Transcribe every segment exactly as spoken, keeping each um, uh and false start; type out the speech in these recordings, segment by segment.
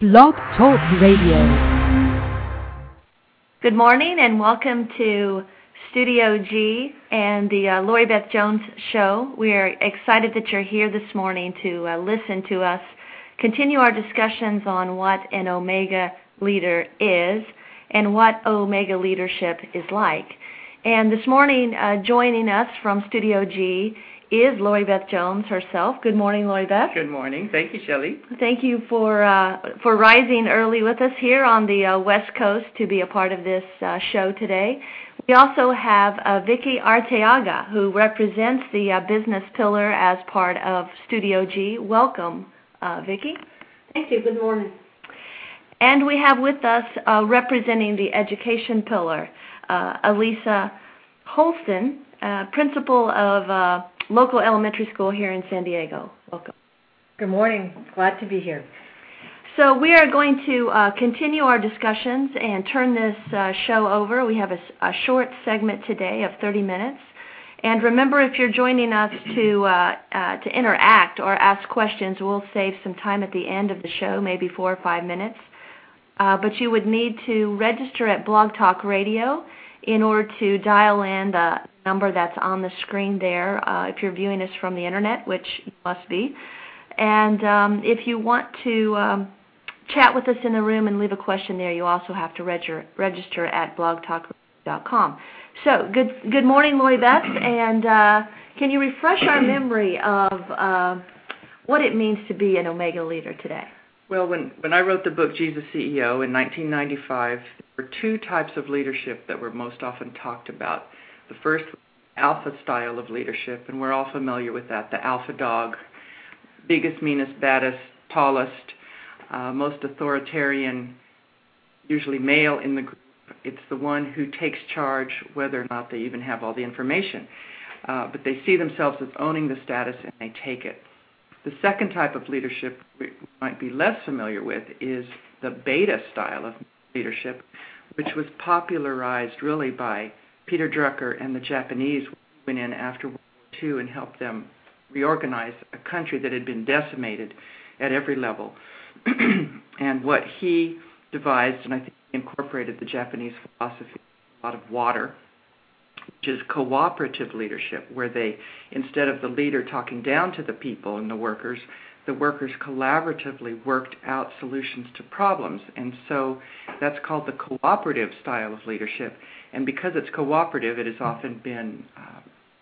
Blog Talk Radio. Good morning and welcome to Studio G and the uh, Lori Beth Jones Show. We are excited that you're here this morning to uh, listen to us continue our discussions on what an Omega leader is and what Omega leadership is like. And this morning, uh, joining us from Studio G is Lori Beth Jones herself. Good morning, Lori Beth. Good morning. Thank you, Shelley. Thank you for uh, for rising early with us here on the uh, West Coast to be a part of this uh, show today. We also have uh, Vicki Arteaga, who represents the uh, business pillar as part of Studio G. Welcome, uh, Vicki. Thank you. Good morning. And we have with us, uh, representing the education pillar, uh, Elisa Holston, uh, principal of uh, local elementary school here in San Diego. Welcome. Good morning. Glad to be here. So we are going to uh, continue our discussions and turn this uh, show over. We have a, a short segment today of thirty minutes. And remember, if you're joining us to uh, uh, to interact or ask questions, we'll save some time at the end of the show, maybe four or five minutes. Uh, but you would need to register at Blog Talk Radio in order to dial in the number that's on the screen there uh, if you're viewing us from the internet, which you must be. And um, if you want to um, chat with us in the room and leave a question there, you also have to reg- register at blog talk dot com. So, good good morning, Lori Beth, and uh, can you refresh our memory of uh, what it means to be an Omega leader today? Well, when, when I wrote the book, Jesus C E O, in nineteen ninety-five, there were two types of leadership that were most often talked about. The first was alpha style of leadership, and we're all familiar with that, the alpha dog, biggest, meanest, baddest, tallest, uh, most authoritarian, usually male in the group. It's the one who takes charge whether or not they even have all the information. Uh, but they see themselves as owning the status and they take it. The second type of leadership we might be less familiar with is the beta style of leadership, which was popularized really by Peter Drucker and the Japanese, who went in after World War Two and helped them reorganize a country that had been decimated at every level. And what he devised, and I think he incorporated the Japanese philosophy, a lot of water, which is cooperative leadership, where they, instead of the leader talking down to the people and the workers, the workers collaboratively worked out solutions to problems. And so that's called the cooperative style of leadership. And because it's cooperative, it has often been uh,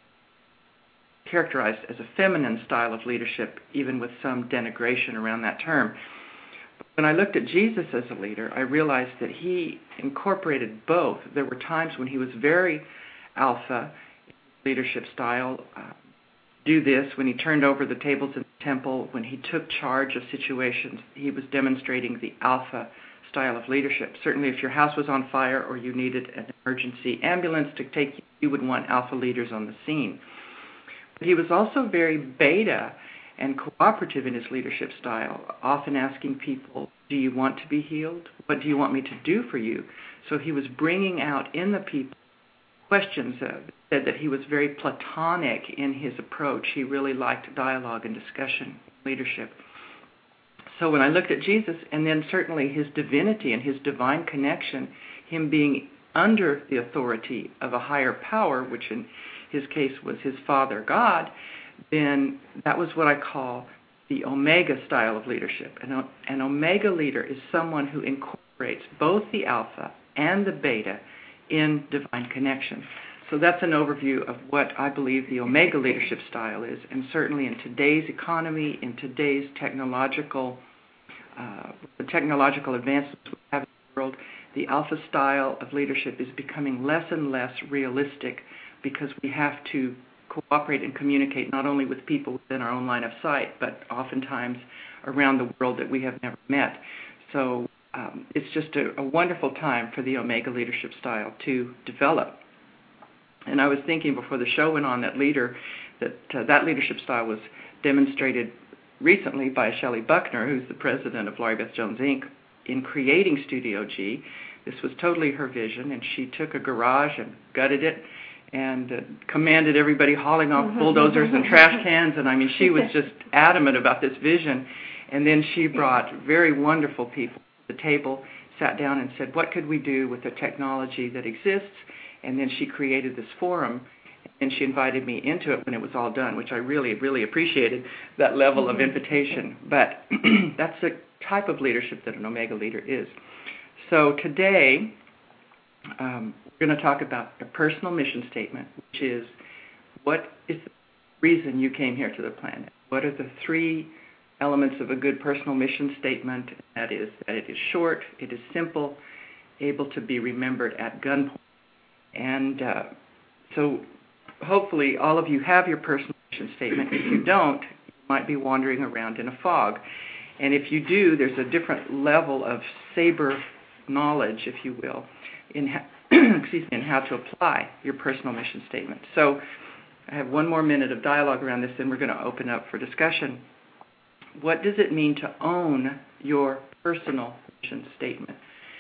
characterized as a feminine style of leadership, even with some denigration around that term. When I looked at Jesus as a leader, I realized that he incorporated both. There were times when he was very alpha leadership style, uh, do this, when he turned over the tables in the temple, when he took charge of situations, he was demonstrating the alpha style of leadership. Certainly if your house was on fire or you needed an emergency ambulance to take you, you would want alpha leaders on the scene. But he was also very beta and cooperative in his leadership style, often asking people, do you want to be healed? What do you want me to do for you? So he was bringing out in the people questions uh, said that he was very platonic in his approach. He really liked dialogue and discussion, leadership. So when I looked at Jesus, and then certainly his divinity and his divine connection, him being under the authority of a higher power, which in his case was his Father God, then that was what I call the Omega style of leadership. An, an Omega leader is someone who incorporates both the alpha and the beta in divine connection. So that's an overview of what I believe the Omega leadership style is, and certainly in today's economy, in today's technological, uh, the technological advancements we have in the world, the alpha style of leadership is becoming less and less realistic because we have to cooperate and communicate not only with people within our own line of sight, but oftentimes around the world that we have never met. So Um, it's just a, a wonderful time for the Omega leadership style to develop. And I was thinking before the show went on that leader, that uh, that leadership style was demonstrated recently by Shelley Buckner, who's the president of Lori Beth Jones, Incorporated, in creating Studio G. This was totally her vision, and she took a garage and gutted it and uh, commanded everybody hauling off bulldozers and trash cans. And I mean, she was just adamant about this vision. And then she brought very wonderful people to the table, sat down and said, what could we do with the technology that exists? And then she created this forum, and she invited me into it when it was all done, which I really, really appreciated, that level of invitation. But that's the type of leadership that an Omega leader is. So today, um, we're going to talk about the personal mission statement, which is what is the reason you came here to the planet? What are the three elements of a good personal mission statement? That is that it is short, it is simple, able to be remembered at gunpoint. And uh, so hopefully all of you have your personal mission statement. If you don't, you might be wandering around in a fog. And if you do, there's a different level of saber knowledge, if you will, in ha- excuse me, in how to apply your personal mission statement. So I have one more minute of dialogue around this, and we're going to open up for discussion. What does it mean to own your personal mission statement?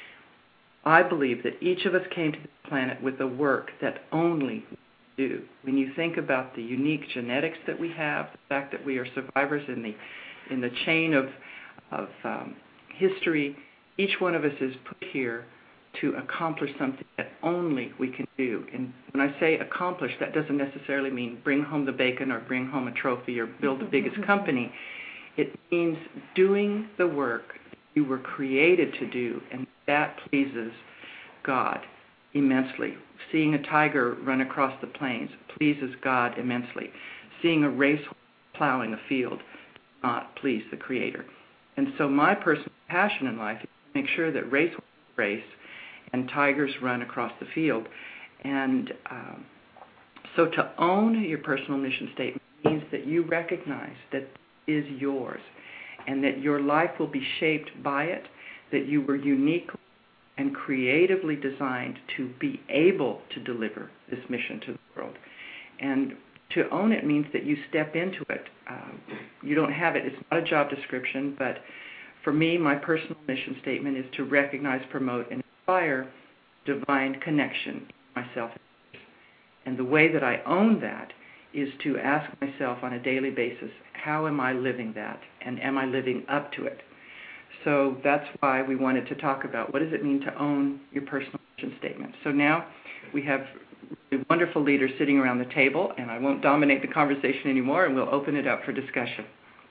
I believe that each of us came to this planet with a work that only we do. When you think about the unique genetics that we have, the fact that we are survivors in the in the chain of of um, history, each one of us is put here to accomplish something that only we can do. And when I say accomplish, that doesn't necessarily mean bring home the bacon or bring home a trophy or build the biggest company. It means doing the work you were created to do, and that pleases God immensely. Seeing a tiger run across the plains pleases God immensely. Seeing a racehorse plowing a field does not please the Creator. And so my personal passion in life is to make sure that racehorses race and tigers run across the field. And um, so to own your personal mission statement means that you recognize that it is yours and that your life will be shaped by it, that you were uniquely and creatively designed to be able to deliver this mission to the world. And to own it means that you step into it. Um, you don't have it. It's not a job description, but for me, my personal mission statement is to recognize, promote, and inspire divine connection in myself. And the way that I own that is to ask myself on a daily basis, how am I living that? And am I living up to it? So that's why we wanted to talk about what does it mean to own your personal mission statement. So now we have really wonderful leaders sitting around the table, and I won't dominate the conversation anymore, and we'll open it up for discussion.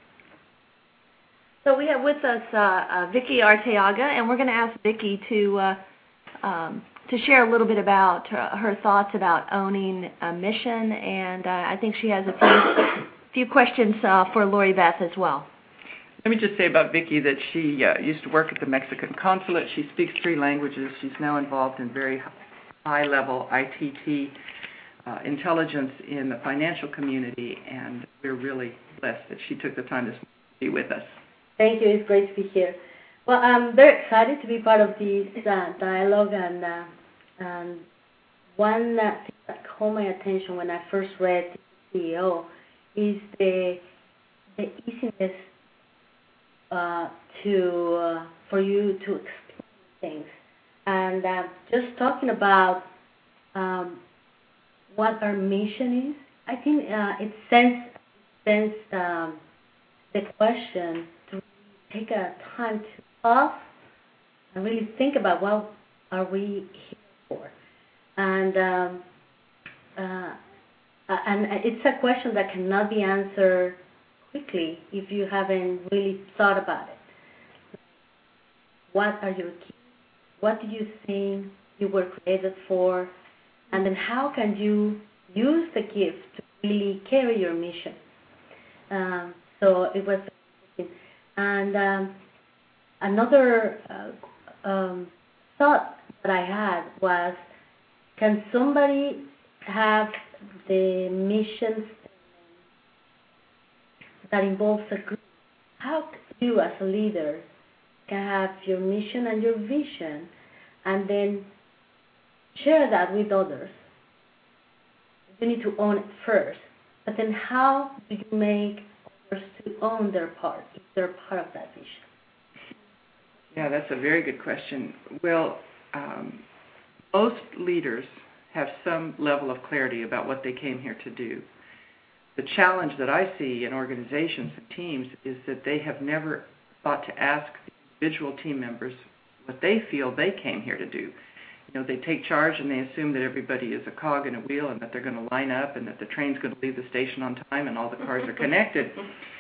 So we have with us uh, uh, Vicki Arteaga, and we're going to ask Vicki to uh, um, to share a little bit about her, her thoughts about owning a mission, and uh, I think she has a few few questions uh, for Lori Beth as well. Let me just say about Vicki that she uh, used to work at the Mexican consulate. She speaks three languages. She's now involved in very high-level I T T uh, intelligence in the financial community, and we're really blessed that she took the time this morning to be with us. Thank you. It's great to be here. Well, I'm very excited to be part of this uh, dialogue, and, uh, and one uh, thing that caught my attention when I first read the C E O is the the easiness uh, to uh, for you to explain things, and uh, just talking about um, what our mission is. I think uh, it sends sends um, the question to take a time to pause and really think about what are we here for, and um, uh, and it's a question that cannot be answered quickly if you haven't really thought about it. What are your keys? What do you think you were created for? And then how can you use the gift to really carry your mission? Um, so it was, and um, another uh, um, thought that I had was, can somebody have the mission that involves a group? How you as a leader can have your mission and your vision and then share that with others? You need to own it first, but then how do you make others to own their part if they're part of that vision? Yeah, that's a very good question. Well, um, most leaders have some level of clarity about what they came here to do. The challenge that I see in organizations and teams is that they have never thought to ask the individual team members what they feel they came here to do. You know, they take charge and they assume that everybody is a cog in a wheel and that they're going to line up and that the train's going to leave the station on time and all the cars are connected.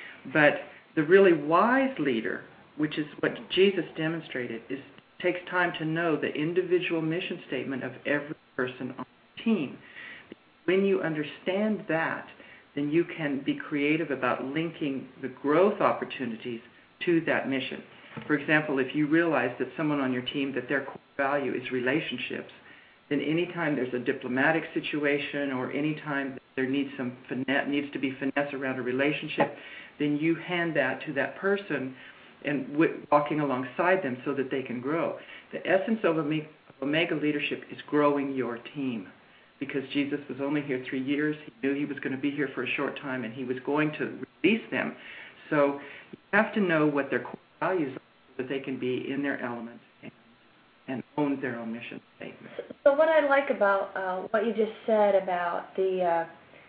But the really wise leader, which is what Jesus demonstrated, is takes time to know the individual mission statement of every person on the team. When you understand that, then you can be creative about linking the growth opportunities to that mission. For example, if you realize that someone on your team, that their core value is relationships, then anytime there's a diplomatic situation or anytime there needs some finesse, needs to be finesse around a relationship, then you hand that to that person and w- walking alongside them so that they can grow. The essence of Omega leadership is growing your team, because Jesus was only here three years. He knew he was going to be here for a short time, and he was going to release them. So you have to know what their core values are so that they can be in their elements and, and own their own mission statement. So what I like about uh, what you just said about the uh,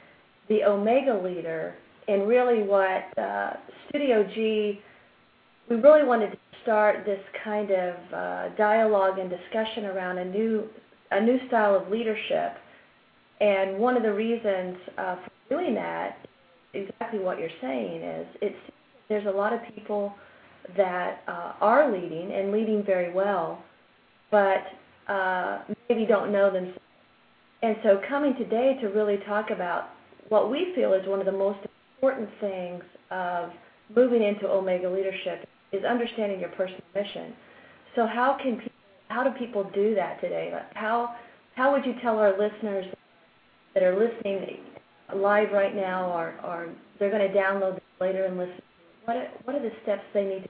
the Omega leader, and really what uh, Studio G, we really wanted to start this kind of uh, dialogue and discussion around a new a new style of leadership. And one of the reasons uh, for doing that, exactly what you're saying, is it's there's a lot of people that uh, are leading and leading very well, but uh, maybe don't know themselves. And so coming today to really talk about what we feel is one of the most important things of moving into Omega leadership is understanding your personal mission. So how can people, how do people do that today? How how would you tell our listeners that are listening live right now, or, or they're going to download this later and listen, what are, what are the steps they need to take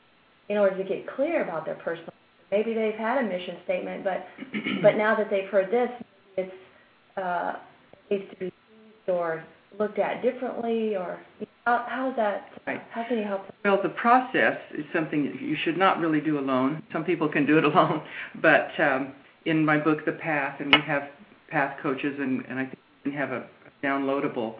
in order to get clear about their personal mission? Maybe they've had a mission statement, but but now that they've heard this, it's uh, it needs to be used or looked at differently, or how, how's that? Right. How can you help them? Well, the process is something that you should not really do alone. Some people can do it alone, but um, in my book, The Path, and we have path coaches, and, and I think we have a, a downloadable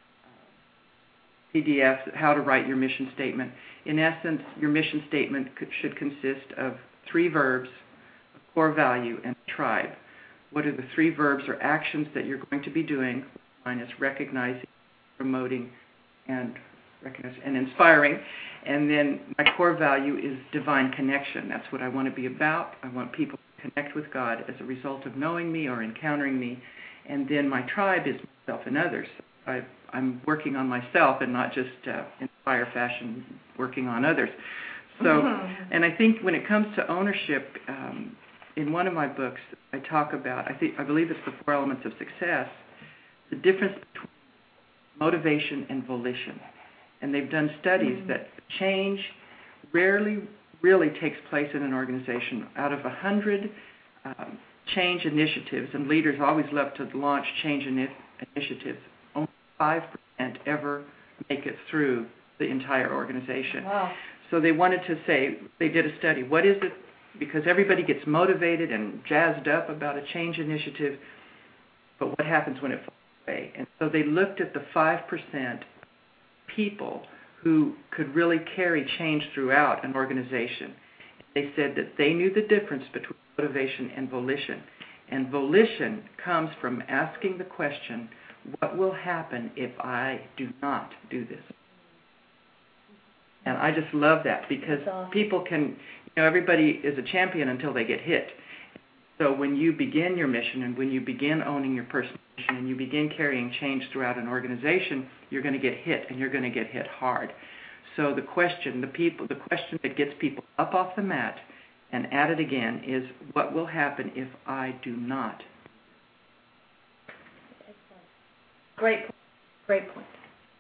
P D F, how to write your mission statement. In essence, your mission statement could, should consist of three verbs, a core value, and a tribe. What are the three verbs or actions that you're going to be doing? Mine is recognizing, promoting, and recognizing, and inspiring. And then my core value is divine connection. That's what I want to be about. I want people to connect with God as a result of knowing me or encountering me. And then my tribe is myself and others. I, I'm working on myself and not just uh, in fire fashion working on others. So, mm-hmm. And I think when it comes to ownership, um, in one of my books, I talk about, I think, I believe it's the four elements of success, the difference between motivation and volition. And they've done studies mm-hmm. that change rarely really takes place in an organization. Out of a hundred um, change initiatives, and leaders always love to launch change ini- initiatives, only five percent ever make it through the entire organization. Wow. So they wanted to say, they did a study, what is it, because everybody gets motivated and jazzed up about a change initiative, but what happens when it falls away? And so they looked at the five percent people who could really carry change throughout an organization. They said that they knew the difference between motivation and volition. And volition comes from asking the question, what will happen if I do not do this? And I just love that, because awesome. People can, you know, everybody is a champion until they get hit. So when you begin your mission and when you begin owning your personal mission and you begin carrying change throughout an organization, you're going to get hit, and you're going to get hit hard. So the question, the people, the question that gets people up off the mat and at it again is, what will happen if I do not? Great point. Great point.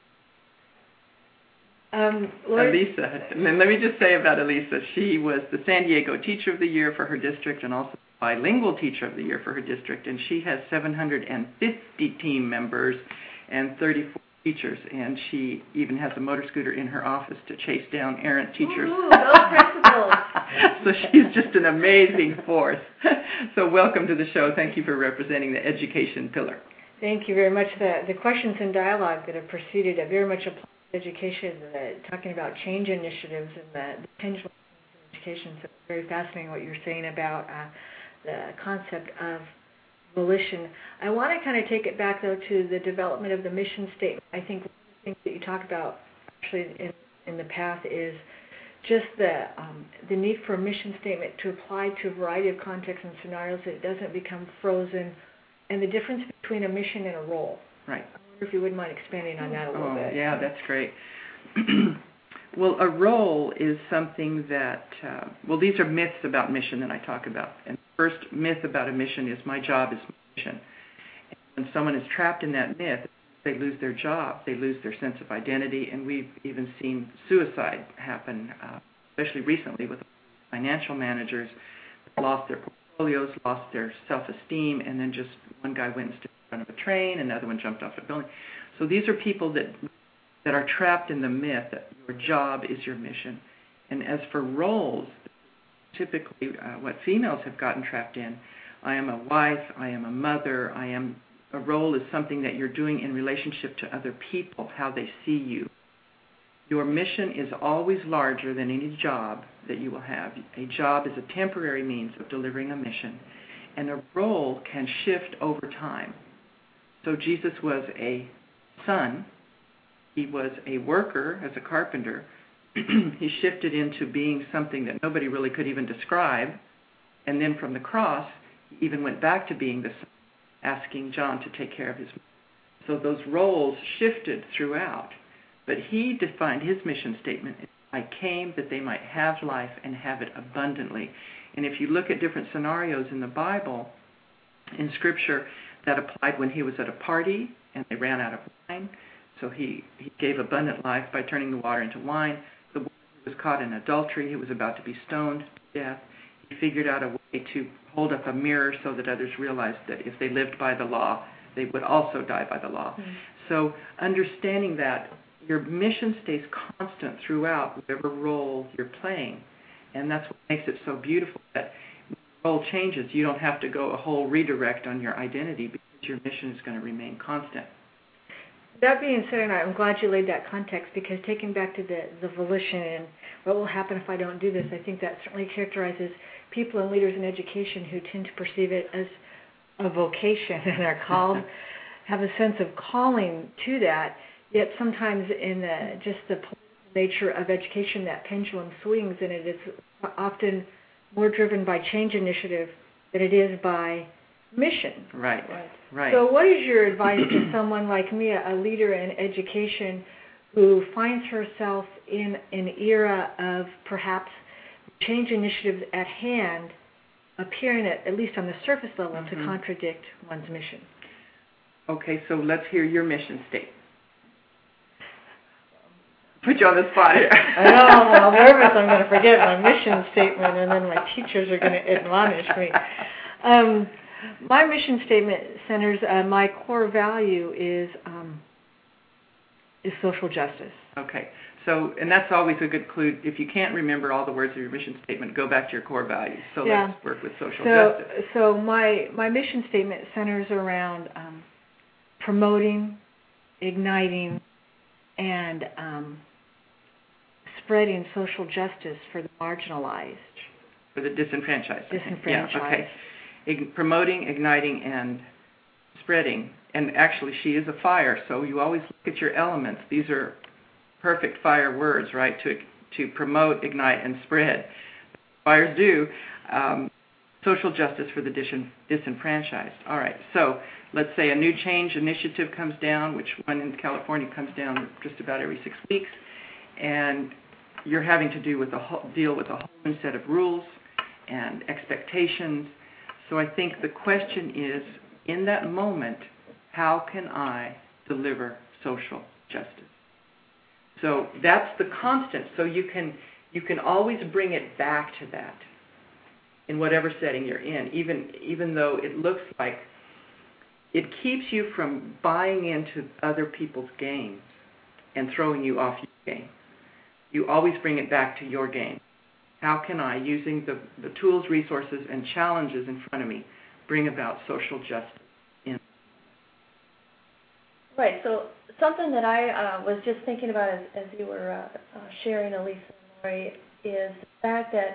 Um, Elisa, and then let me just say about Elisa, she was the San Diego Teacher of the Year for her district and also Bilingual Teacher of the Year for her district, and she has seven hundred fifty team members and thirty-four teachers, and she even has a motor scooter in her office to chase down errant teachers. Ooh, those principals. So she's just an amazing force. So welcome to the show. Thank you for representing the education pillar. Thank you very much. The, the questions and dialogue that have preceded it very much apply education, uh, talking about change initiatives and the, the pendulum in education. So it's very fascinating what you're saying about uh, the concept of volition. I want to kind of take it back, though, to the development of the mission statement. I think one of the things that you talk about actually in, in the path is just the um, the need for a mission statement to apply to a variety of contexts and scenarios, that it doesn't become frozen, and the difference between a mission and a role. Right. I wonder if you wouldn't mind expanding on that a little oh, bit. Yeah, that's great. Well, a role is something that, uh, well, these are myths about mission that I talk about. And the first myth about a mission is my job is my mission. And when someone is trapped in that myth, they lose their job, they lose their sense of identity, and we've even seen suicide happen, uh, especially recently with financial managers that lost their portfolios, lost their self-esteem, and then just one guy went and stood in front of a train, another one jumped off a building. So these are people that that are trapped in the myth that your job is your mission. And as for roles, typically uh, what females have gotten trapped in, I am a wife, I am a mother, I am, a role is something that you're doing in relationship to other people, how they see you. Your mission is always larger than any job that you will have. A job is a temporary means of delivering a mission, and a role can shift over time. So Jesus was a son. He was a worker as a carpenter. He shifted into being something that nobody really could even describe. And then from the cross, he even went back to being the son, asking John to take care of his. So those roles shifted throughout. But he defined his mission statement, I came that they might have life and have it abundantly. And if you look at different scenarios in the Bible, in Scripture, that applied when he was at a party and they ran out of wine. So he, he gave abundant life by turning the water into wine. The woman who was caught in adultery, who was about to be stoned to death, he figured out a way to hold up a mirror so that others realized that if they lived by the law, they would also die by the law. Mm-hmm. So understanding that your mission stays constant throughout whatever role you're playing. And that's what makes it so beautiful, that when the role changes, you don't have to go a whole redirect on your identity because your mission is going to remain constant. That being said, and I'm glad you laid that context, because taking back to the, the volition and what will happen if I don't do this, I think that certainly characterizes people and leaders in education who tend to perceive it as a vocation and are called, have a sense of calling to that, yet sometimes in the, just the political nature of education, that pendulum swings, and it is often more driven by change initiative than it is by mission. Right, right. right. So what is your advice to someone like me, a leader in education, who finds herself in an era of perhaps change initiatives at hand appearing, at, at least on the surface level, mm-hmm. to contradict one's mission? Okay, so let's hear your mission statement. Put you on the spot. I know, I'm all nervous. I'm going to forget my mission statement, and then my teachers are going to admonish me. Um, My mission statement centers, uh, my core value is um, is social justice. Okay. So, and that's always a good clue. If you can't remember all the words of your mission statement, go back to your core values. So yeah. let's work with social so, justice. So my, my mission statement centers around um, promoting, igniting, and um, spreading social justice for the marginalized. For the disenfranchised. Disenfranchised. Yeah, okay. Ig- promoting, igniting, and spreading. And actually, she is a fire, so you always look at your elements. These are perfect fire words, right, to to promote, ignite, and spread. Fires do. Um, social justice for the dis- disenfranchised. All right, so let's say a new change initiative comes down, which one in California comes down just about every six weeks, and you're having to do with a whole, deal with a whole new set of rules and expectations. So I think the question is, in that moment, how can I deliver social justice? So that's the constant. So you can you can always bring it back to that in whatever setting you're in, even even though it looks like it keeps you from buying into other people's games and throwing you off your game. You always bring it back to your game. How can I, using the, the tools, resources, and challenges in front of me, bring about social justice in? Right. So something that I uh, was just thinking about as, as you were uh, uh, sharing, Elisa and Lori, is the fact that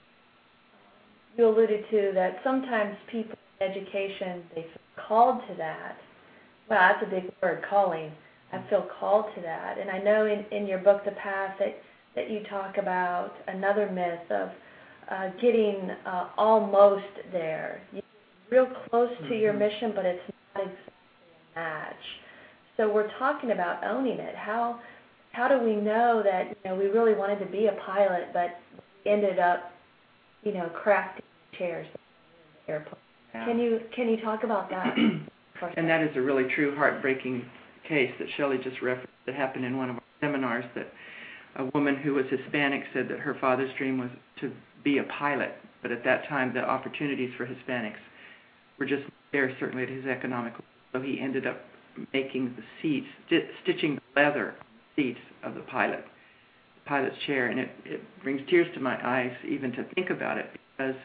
you alluded to that sometimes people in education, they feel called to that. Well, that's a big word, calling. I feel called to that. And I know in, in your book, The Path, that, that you talk about another myth of uh, getting uh, almost there. You're real close to mm-hmm. your mission, but it's not exactly a match. So we're talking about owning it. How how do we know that, you know, we really wanted to be a pilot, but we ended up, you know, crafting chairs in the airplane? Yeah. Can you can you talk about that? And that is a really true heartbreaking case that Shelley just referenced that happened in one of our seminars, that a woman who was Hispanic said that her father's dream was to be a pilot, but at that time the opportunities for Hispanics were just there, certainly at his economic level. So he ended up making the seats, st- stitching the leather seats of the pilot, the pilot's chair, and it, it brings tears to my eyes even to think about it, because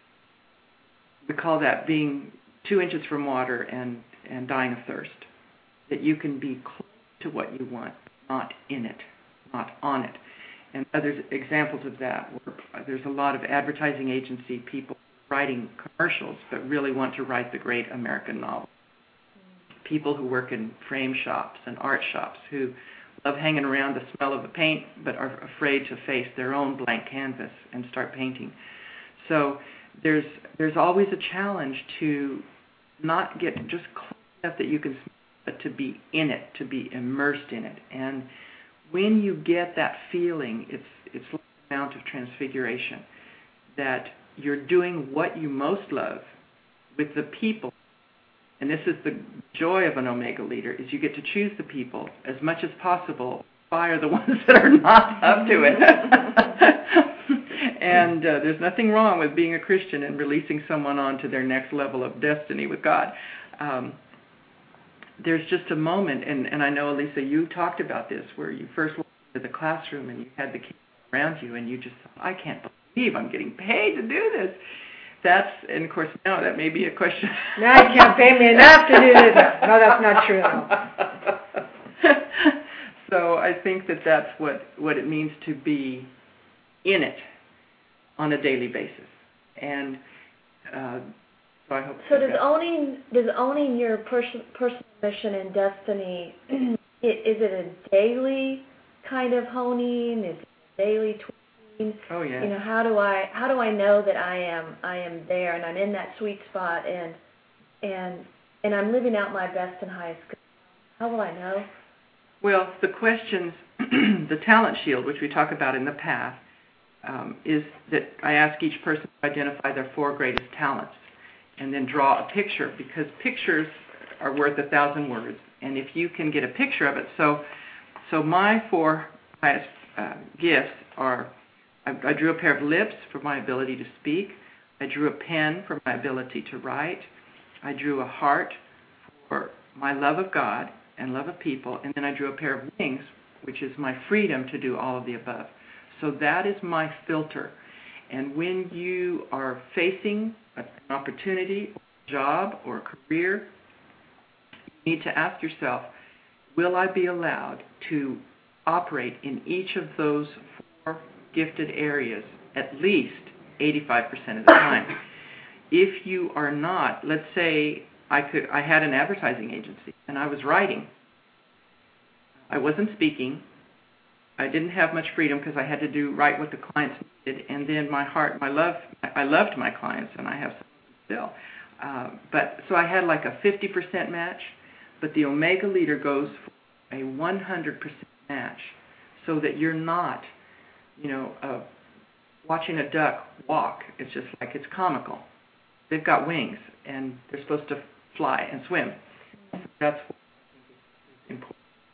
we call that being two inches from water and, and dying of thirst, that you can be close to what you want, not in it, not on it. And other examples of that, were, there's a lot of advertising agency people writing commercials but really want to write the great American novel. People who work in frame shops and art shops who love hanging around the smell of the paint but are afraid to face their own blank canvas and start painting. So there's there's always a challenge to not get just close enough that you can smell, but to be in it, to be immersed in it. And when you get that feeling, it's it's like the Mount of Transfiguration, that you're doing what you most love with the people. And this is the joy of an Omega leader, is you get to choose the people as much as possible, fire the ones that are not up to it. And uh, there's nothing wrong with being a Christian and releasing someone on to their next level of destiny with God. Um, there's just a moment, and, and I know, Elisa, you talked about this, where you first walked into the classroom and you had the kids around you and you just thought, I can't believe I'm getting paid to do this. That's, and of course, no, that may be a question. No, you can't pay me enough to do this. No, that's not true. So I think that that's what, what it means to be in it on a daily basis. And uh, so I hope. So does owning does owning your pers- personal mission and destiny, is it a daily kind of honing? Is it a daily tweaking? Oh yeah. You know, how do I how do I know that I am I am there and I'm in that sweet spot and and and I'm living out my best and highest good? How will I know? Well, the questions, the talent shield, which we talk about in the path, um, is that I ask each person to identify their four greatest talents and then draw a picture, because pictures are worth a thousand words. And if you can get a picture of it, so so my four highest uh, gifts are, I, I drew a pair of lips for my ability to speak. I drew a pen for my ability to write. I drew a heart for my love of God and love of people. And then I drew a pair of wings, which is my freedom to do all of the above. So that is my filter. And when you are facing an opportunity, a job, or a career, you need to ask yourself, will I be allowed to operate in each of those four gifted areas at least eighty-five percent of the time? If you are not, let's say I could, I had an advertising agency and I was writing. I wasn't speaking. I didn't have much freedom because I had to do write what the clients needed, and then my heart, my love, I loved my clients, and I have some still. Uh, but so I had like a fifty percent match, but the Omega leader goes for a one hundred percent match, so that you're not, you know, uh, watching a duck walk. It's just like, it's comical. They've got wings, and they're supposed to fly and swim. That's what is important.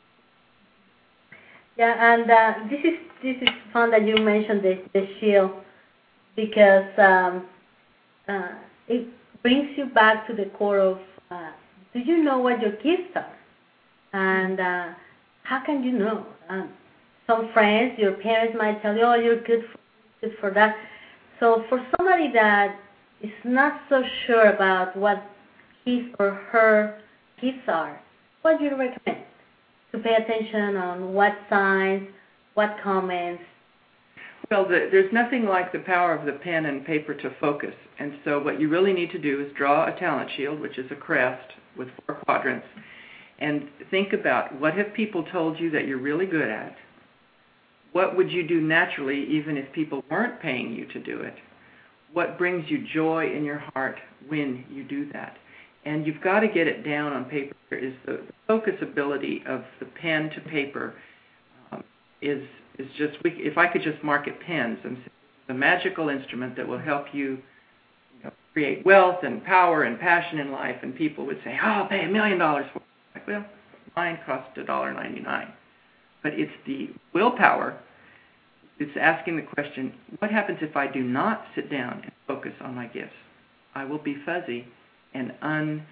Yeah, and uh, this is this is fun that you mentioned the, the shield, because um, uh, it brings you back to the core of, uh, do you know what your gifts are? And uh, how can you know? Um, some friends, your parents might tell you, oh, you're good for, good for that. So for somebody that is not so sure about what his or her gifts are, what do you recommend to pay attention on what signs, what comments? Well, the, there's nothing like the power of the pen and paper to focus. And so what you really need to do is draw a talent shield, which is a crest with four quadrants, and think about what have people told you that you're really good at? What would you do naturally even if people weren't paying you to do it? What brings you joy in your heart when you do that? And you've got to get it down on paper. Is the focus ability of the pen to paper um, is is just, we, if I could just market pens and say, the magical instrument that will help you, you know, create wealth and power and passion in life, and people would say, oh, I'll pay a million dollars for it. Like, well, mine cost one dollar ninety-nine. But it's the willpower. It's asking the question, what happens if I do not sit down and focus on my gifts? I will be fuzzy and un,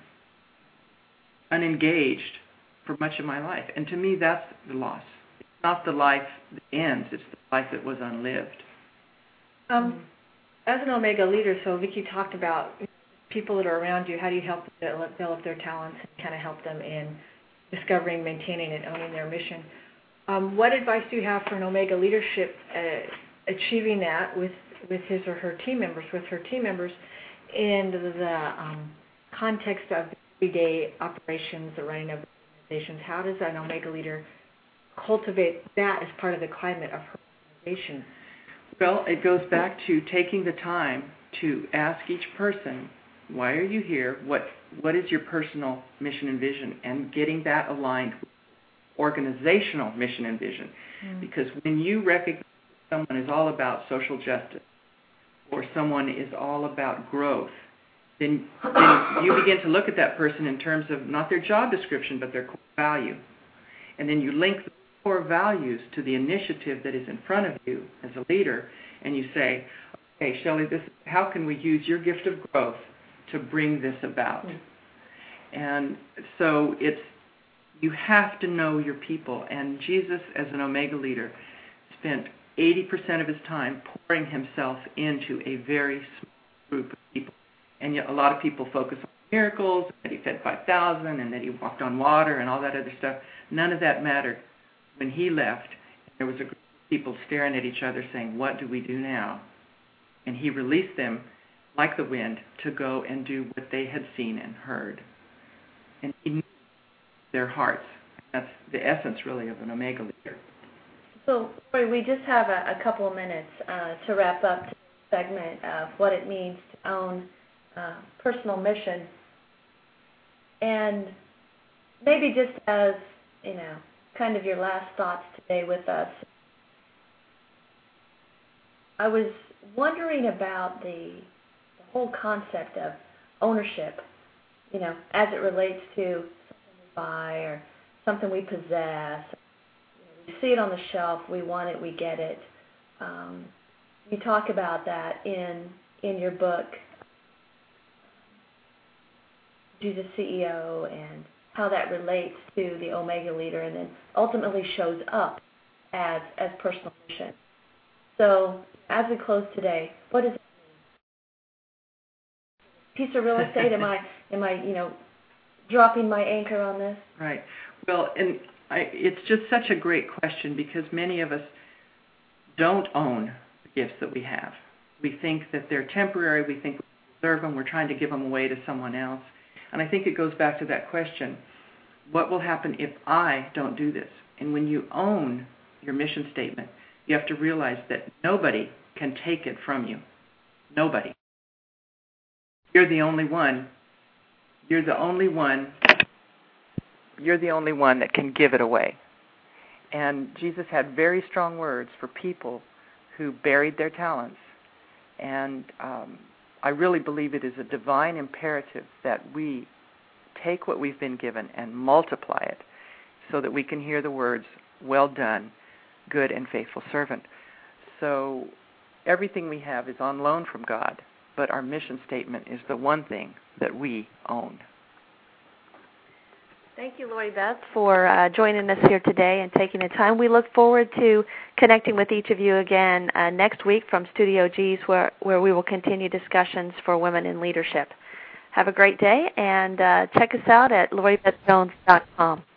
unengaged for much of my life. And to me, that's the loss. It's not the life that ends. It's the life that was unlived. Um, as an Omega leader, so Vicki talked about people that are around you. How do you help them develop their talents and kind of help them in discovering, maintaining, and owning their mission? Um, what advice do you have for an Omega leadership uh, achieving that with, with his or her team members, with her team members, in the, the um, context of everyday operations, the running of organizations? How does an Omega leader cultivate that as part of the climate of her organization? Well, it goes back to taking the time to ask each person, why are you here? What What is your personal mission and vision? And getting that aligned with organizational mission and vision. Mm. Because when you recognize someone is all about social justice or someone is all about growth, then, then you begin to look at that person in terms of not their job description, but their core value. And then you link the core values to the initiative that is in front of you as a leader, and you say, okay, Shelley, this, how can we use your gift of growth to bring this about? Mm. And so it's, you have to know your people. And Jesus, as an Omega leader, spent eighty percent of his time pouring himself into a very small group of people. And yet a lot of people focus on miracles, that he fed five thousand, and that he walked on water, and all that other stuff. None of that mattered. When he left, there was a group of people staring at each other saying, what do we do now? And he released them, like the wind, to go and do what they had seen and heard. And he knew their hearts. That's the essence, really, of an Omega leader. So, Lori, we just have a, a couple of minutes uh, to wrap up the segment of what it means to own uh, personal mission. And maybe just as, you know, kind of your last thoughts today with us, I was wondering about the, the whole concept of ownership, you know, as it relates to buy or something we possess. You know, we see it on the shelf, we want it, we get it. Um, you talk about that in in your book, Jesus C E O, and how that relates to the Omega leader, and then ultimately shows up as as personal mission. So, as we close today, what does it mean? Piece of real estate? Am I am I you know? dropping my anchor on this? Right. Well, and I, it's just such a great question because many of us don't own the gifts that we have. We think that they're temporary. We think we deserve them. We're trying to give them away to someone else. And I think it goes back to that question, what will happen if I don't do this? And when you own your mission statement, you have to realize that nobody can take it from you. Nobody. You're the only one You're the only one, you're the only one that can give it away. And Jesus had very strong words for people who buried their talents. And um, I really believe it is a divine imperative that we take what we've been given and multiply it so that we can hear the words, well done, good and faithful servant. So everything we have is on loan from God, but our mission statement is the one thing that we own. Thank you, Lori Beth, for uh, joining us here today and taking the time. We look forward to connecting with each of you again uh, next week from Studio G's, where, where we will continue discussions for women in leadership. Have a great day, and uh, check us out at lori beth jones dot com.